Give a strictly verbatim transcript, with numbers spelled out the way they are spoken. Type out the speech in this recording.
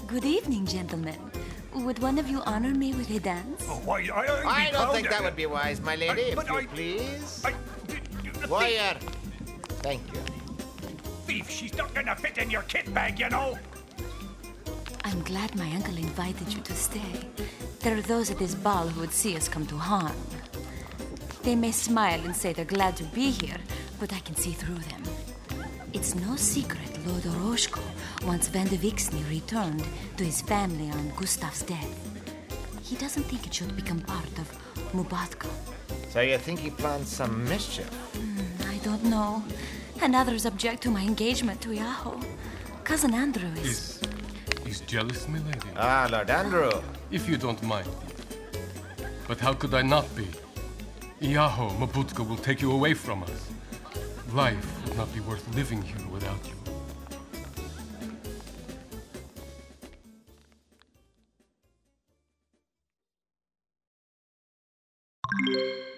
Good evening, gentlemen. Would one of you honor me with a dance? Oh, why, I, I, I don't think that would be wise, my lady, I- but if you I- please. I, the Warrior. Thank you. thief, she's not gonna fit in your kit bag, you know. I'm glad my uncle invited you to stay. There are those at this ball who would see us come to harm. They may smile and say they're glad to be here, but I can see through them. It's no secret Lord Oroshko wants Van de Vixney returned to his family on Gustav's death. He doesn't think it should become part of Mubatka. So you think he planned some mischief? Mm, I don't know. And others object to my engagement to Iaho. Cousin Andrew is... Is... He's jealous, milady? Ah, Lord Andrew. If you don't mind. But how could I not be? Iaho, Mabutka will take you away from us. Life would not be worth living here without you.